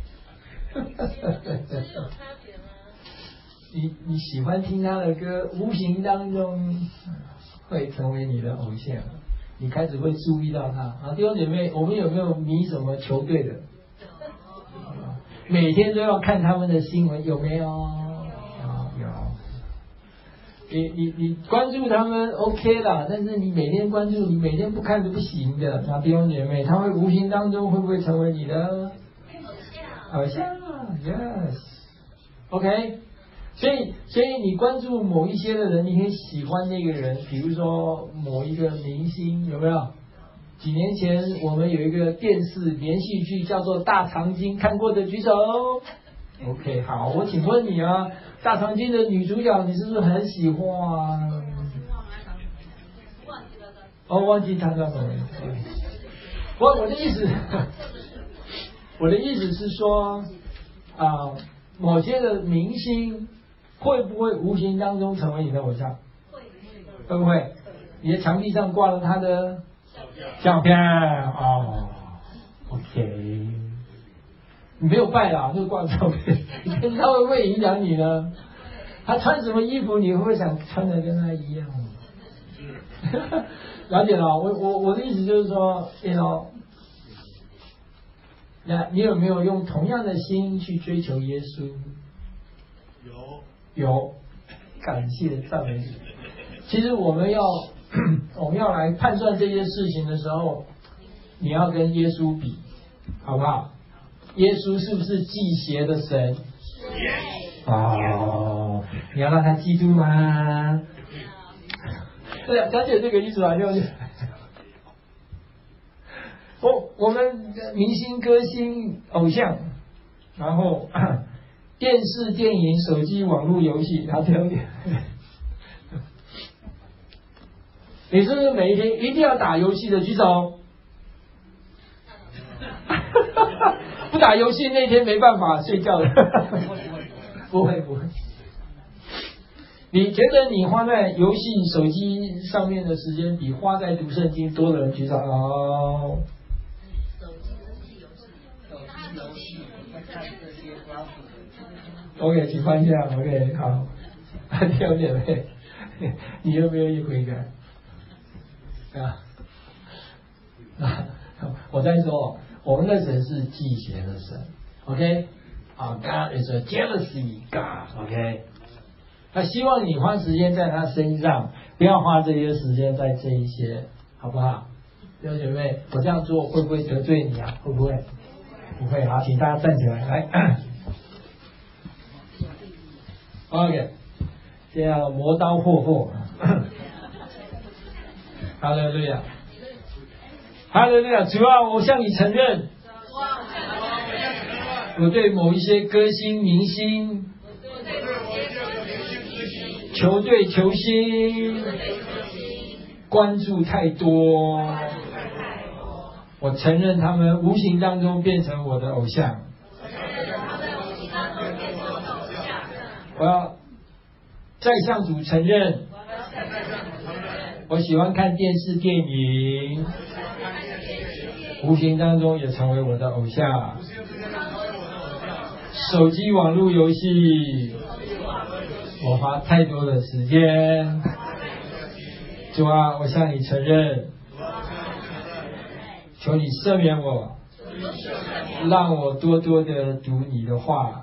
你喜欢听她的歌，无形当中会成为你的偶像，你开始会注意到他。弟兄姐妹，我们有没有迷什么球队的？每天都要看他们的新闻，有没有？有。你关注他们 OK 啦，但是你每天关注，你每天不看是不行的。弟兄姐妹，他会无形当中会不会成为你的偶像？Yes。OK。所以你关注某一些的人，你可以喜欢那个人，比如说某一个明星，有没有？几年前我们有一个电视连续剧叫做《大长今》，看过的举手。OK， 好，我请问你啊，《大长今》的女主角你是不是很喜欢？忘记她叫什么名字。我的意思是说某些的明星会不会无形当中成为你的偶像？会不会？你的墙壁上挂了他的照片OK， 你没有拜啦，就挂照片，他会不会影响你呢？他穿什么衣服，你会不会想穿的跟他一样？了解了，我的意思就是说，你有没有用同样的心去追求耶稣？有，感谢赞美主。其实我们要来判断这些事情的时候，你要跟耶稣比，好不好？耶稣是不是忌邪的神？你要让他记住吗？对啊，了解这个意思吧？对不对？我们明星、歌星、偶像，然后电视、电影、手机、网络游戏，然后这样点。你是不是每一天一定要打游戏的举手？不打游戏那天没办法睡觉的。不会。你觉得你花在游戏、手机上面的时间比花在读圣经多的人举手？ OK， 请放下。OK， 好。弟兄姐妹，你愿不愿意悔改？我在说，我们的神是忌邪的神。OK， God is a jealousy God。OK， 他希望你花时间在他身上，不要花这些时间在这一些，好不好？弟兄姐妹，我这样做会不会得罪你啊？会不会？不会。好，请大家站起来，来。OK， 这样磨刀霍霍。哈利路亚，哈利路亚！主啊，我向你承认，我对某一些歌星、明星、球队球星关注太多，我承认他们无形当中变成我的偶像。我要再向主承认，我喜欢看电视电影，无形当中也成为我的偶像。手机网络游戏，我花太多的时间。主啊，我向你承认，求你赦免我，让我多多的读你的话，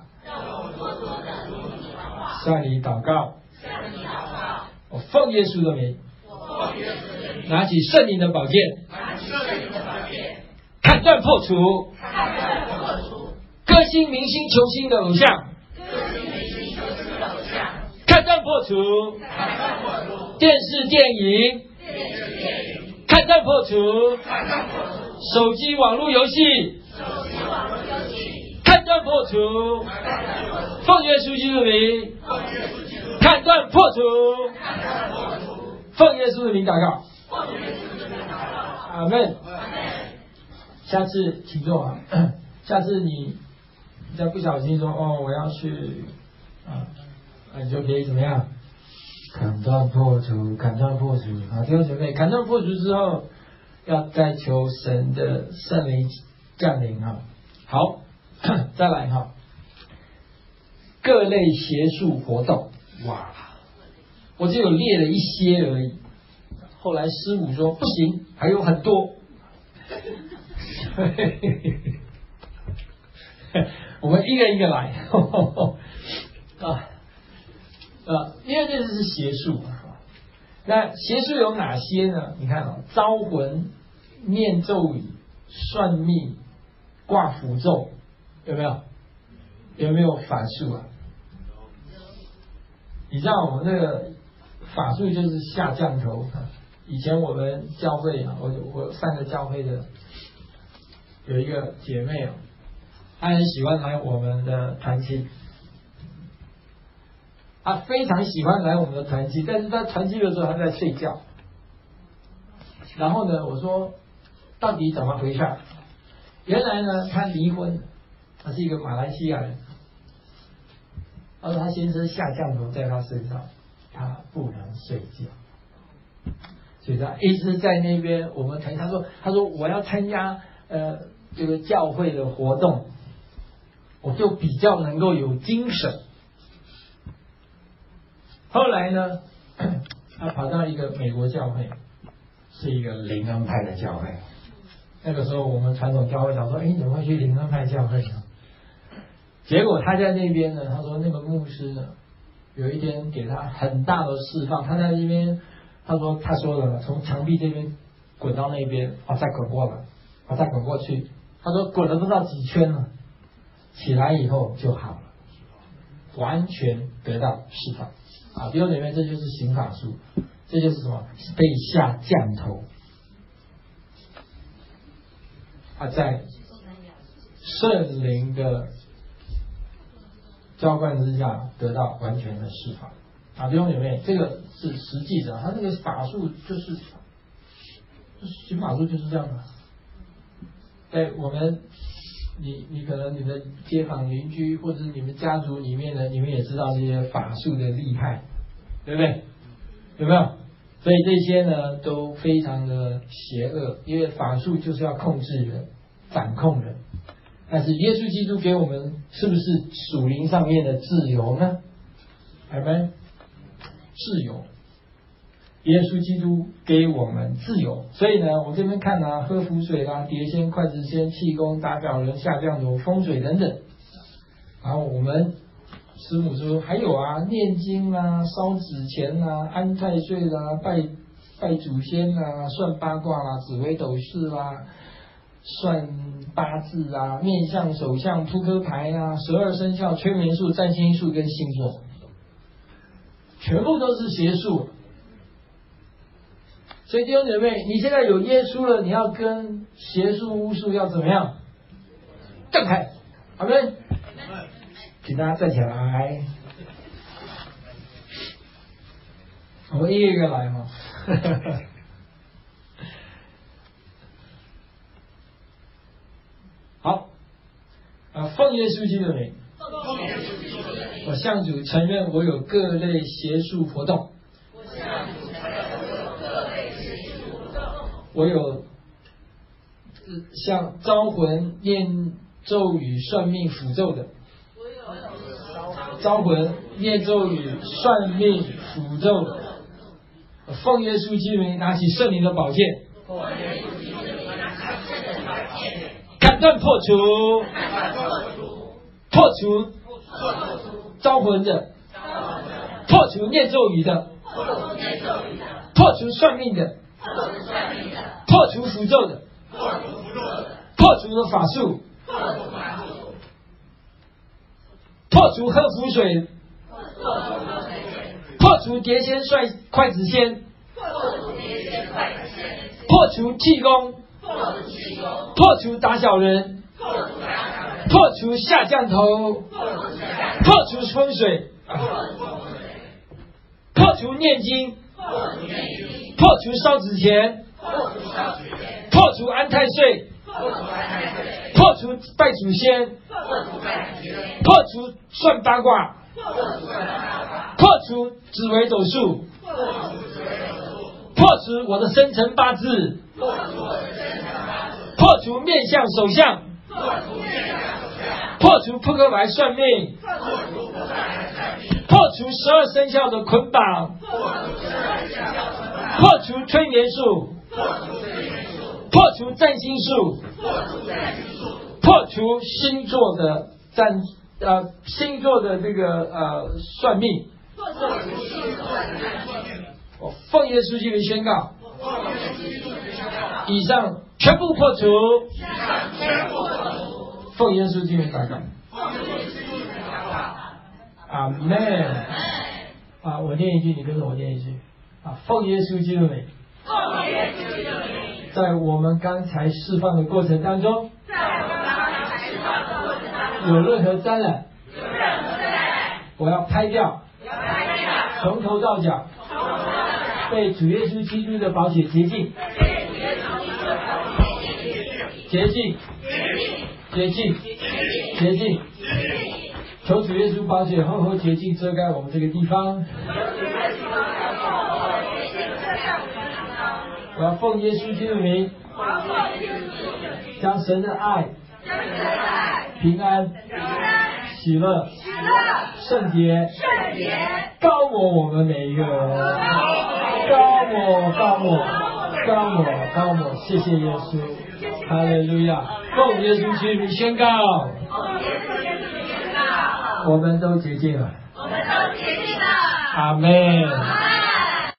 向你祷告，我奉耶稣的名，拿起圣灵的宝剑，砍断破除歌星、明星、球星的偶像，砍断破除电视电影，砍断破除手机网络游戏，砍断破除奉耶稣基督的名，砍断破除奉耶稣的名祷告。阿们。下次请坐啊。下次你再不小心说我要去你就可以怎么样？砍断破除，砍断破除。好，弟兄姐妹，砍断破除之后，要再求神的圣灵降临哈。好，再来哈。各类邪术活动，哇，我只有列了一些而已。后来师母说不行，还有很多。我们一个一个来。因为这是邪术。那邪术有哪些呢？你看招魂、念咒语、算命、挂符咒，有没有？有没有法术啊？你知道我们那个法术就是下降头。以前我们教会我3个教会的有一个姐妹她很喜欢来我们的团契，她非常喜欢来我们的团契，但是她团契的时候她在睡觉。然后呢，我说到底怎么回事？原来呢，她离婚，她是一个马来西亚人。她说她先生下降头在她身上，她不能睡觉。所以他一直在那边，我们他说我要参加这个教会的活动，我就比较能够有精神。后来呢，他跑到一个美国教会，是一个灵恩派的教会。那个时候我们传统教会想说，你怎么会去灵恩派教会呢？结果他在那边呢，他说那个牧师呢，有一天给他很大的释放，他在那边。他说了，从墙壁这边滚到那边，再滚过来，再滚过去。他说滚了不知道几圈了，起来以后就好了，完全得到释放。弟兄姐妹，这就是行法术，这就是什么？被下降头。在圣灵的浇灌之下，得到完全的释放。弟兄姐妹，这个是实际的，他这个法术就是行法术就是这样的。在我们，你可能你的街坊邻居或者是你们家族里面的，你们也知道这些法术的厉害，对不对？有没有？所以这些呢都非常的邪恶，因为法术就是要控制人、掌控人。 但是耶稣基督给我们是不是属灵上面的自由呢？阿们，自由。耶稣基督给我们自由，所以呢，我这边看啊，喝符水啦、碟仙、筷子仙、气功、打表人、下降头、风水等等。然后我们师母说还有啊，念经啦、烧纸钱啦、安太岁啦、拜祖先啦、算八卦啦、紫微斗数啦、算八字啊、面相、手相、扑克牌啊、12生肖、催眠术、占星术跟星座，全部都是邪术。所以弟兄姐妹，你现在有耶稣了，你要跟邪术巫术要怎么样？断开，阿们，请大家站起来，我们一个一个来嘛。好，奉耶稣基督的名，我向主承认我有各类邪术活动。我有像招魂、念咒语、算命、符咒的。招魂、念咒语、算命、符咒的。奉耶稣基督名，拿起圣灵的宝剑，砍断破除，招魂的，破除念咒语的，破除算命的，破除符咒的，破除的法术，破除喝符水，破除碟仙、筷子仙，破除气功，破除打小人，破除下降头，破除风水，破除念经，破除烧纸钱，破除安太岁，破除拜祖先，破除算八卦，破除紫微斗数，破除我的生辰八字，破除面相手相，破除扑克牌算命，破除12生肖的捆绑，破除催眠术，破除占星术，破除星座的这个算命。我奉耶稣基督宣告，以上全部破除。奉耶稣基督祷告。阿门。我念一句，你跟着我念一句。奉耶稣基督名。在我们刚才释放的过程当中，有任何沾染，我要拍掉，从头到脚被主耶稣基督的宝血洁净，洁净，洁净，洁净。求主耶稣宝血厚厚洁净遮盖我们这个地方。我要奉耶稣基督名，将神的爱、平安、喜乐、圣洁高我们每一个人，高我，谢谢耶稣，哈利路亚！奉耶稣基督名宣告，我们都洁净了，阿们。